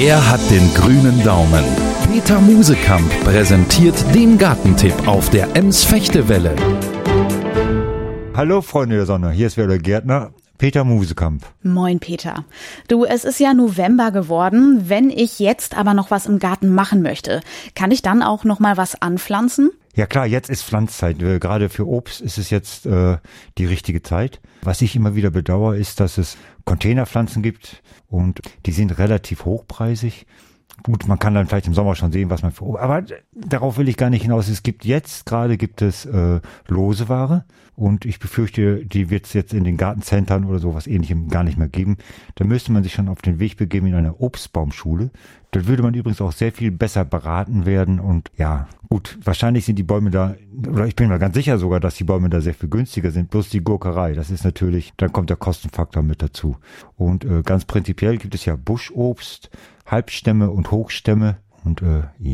Er hat den grünen Daumen. Peter Musekamp präsentiert den Gartentipp auf der Ems-Fechtewelle. Hallo Freunde der Sonne, hier ist wieder der Gärtner Peter Musekamp. Moin Peter. Du, es ist ja November geworden. Wenn ich jetzt aber noch was im Garten machen möchte, kann ich dann auch noch mal was anpflanzen? Ja klar, jetzt ist Pflanzzeit. Gerade für Obst ist es jetzt die richtige Zeit. Was ich immer wieder bedauere, ist, dass es Containerpflanzen gibt und die sind relativ hochpreisig. Gut, man kann dann vielleicht im Sommer schon sehen, was man für Obst... Aber darauf will ich gar nicht hinaus. Gibt es lose Ware und ich befürchte, die wird es jetzt in den Gartencentern oder sowas Ähnlichem gar nicht mehr geben. Da müsste man sich schon auf den Weg begeben in eine Obstbaumschule. Da würde man übrigens auch sehr viel besser beraten werden und ja, gut, wahrscheinlich sind die Bäume da, oder ich bin mir ganz sicher sogar, dass die Bäume da sehr viel günstiger sind, bloß die Gurkerei, das ist natürlich, dann kommt der Kostenfaktor mit dazu. Und ganz prinzipiell gibt es ja Buschobst, Halbstämme und Hochstämme und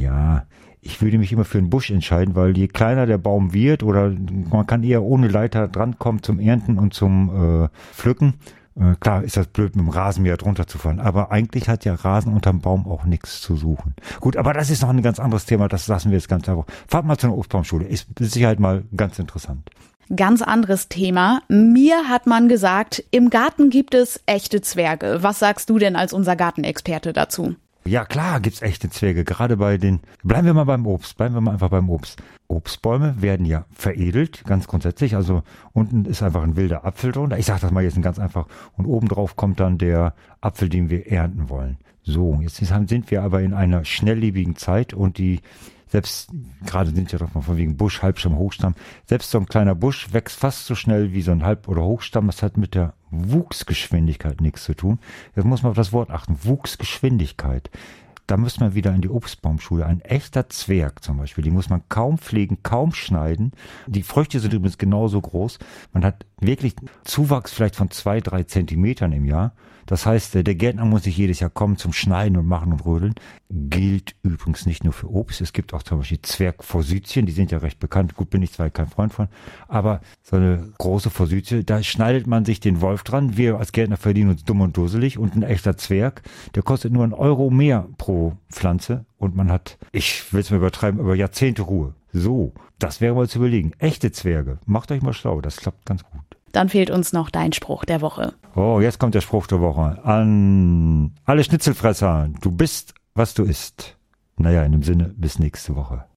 ich würde mich immer für einen Busch entscheiden, weil je kleiner der Baum wird oder man kann eher ohne Leiter drankommen zum Ernten und zum Pflücken. Klar ist das blöd, mit dem Rasenmäher drunter zu fahren, aber eigentlich hat ja Rasen unterm Baum auch nichts zu suchen. Gut, aber das ist noch ein ganz anderes Thema, das lassen wir jetzt ganz einfach. Fahrt mal zu einer Obstbaumschule, ist mit Sicherheit mal ganz interessant. Ganz anderes Thema. Mir hat man gesagt, im Garten gibt es echte Zwerge. Was sagst du denn als unser Gartenexperte dazu? Ja klar, gibt's echte Zwerge, gerade bleiben wir mal einfach beim Obst. Obstbäume werden ja veredelt, ganz grundsätzlich, also unten ist einfach ein wilder Apfel drunter, ich sage das mal jetzt ganz einfach, und obendrauf kommt dann der Apfel, den wir ernten wollen. So, jetzt sind wir aber in einer schnelllebigen Zeit und selbst gerade sind ja doch mal von wegen Busch, Halbstamm, Hochstamm. Selbst so ein kleiner Busch wächst fast so schnell wie so ein Halb- oder Hochstamm. Das hat mit der Wuchsgeschwindigkeit nichts zu tun. Jetzt muss man auf das Wort achten. Wuchsgeschwindigkeit. Da muss man wieder in die Obstbaumschule. Ein echter Zwerg zum Beispiel, die muss man kaum pflegen, kaum schneiden. Die Früchte sind übrigens genauso groß. Man hat wirklich Zuwachs vielleicht von 2-3 Zentimetern im Jahr. Das heißt, der Gärtner muss nicht jedes Jahr kommen zum Schneiden und Machen und Rödeln. Gilt übrigens nicht nur für Obst. Es gibt auch zum Beispiel Zwergforsythien, die sind ja recht bekannt. Gut, bin ich zwar kein Freund von, aber so eine große Forsythie, da schneidet man sich den Wolf dran. Wir als Gärtner verdienen uns dumm und dusselig und ein echter Zwerg, der kostet nur 1 Euro mehr pro Pflanze und man hat, ich will es mal übertreiben, über Jahrzehnte Ruhe. So, das wäre mal zu überlegen. Echte Zwerge, macht euch mal schlau, das klappt ganz gut. Dann fehlt uns noch dein Spruch der Woche. Oh, jetzt kommt der Spruch der Woche. An alle Schnitzelfresser, du bist, was du isst. Naja, in dem Sinne, bis nächste Woche.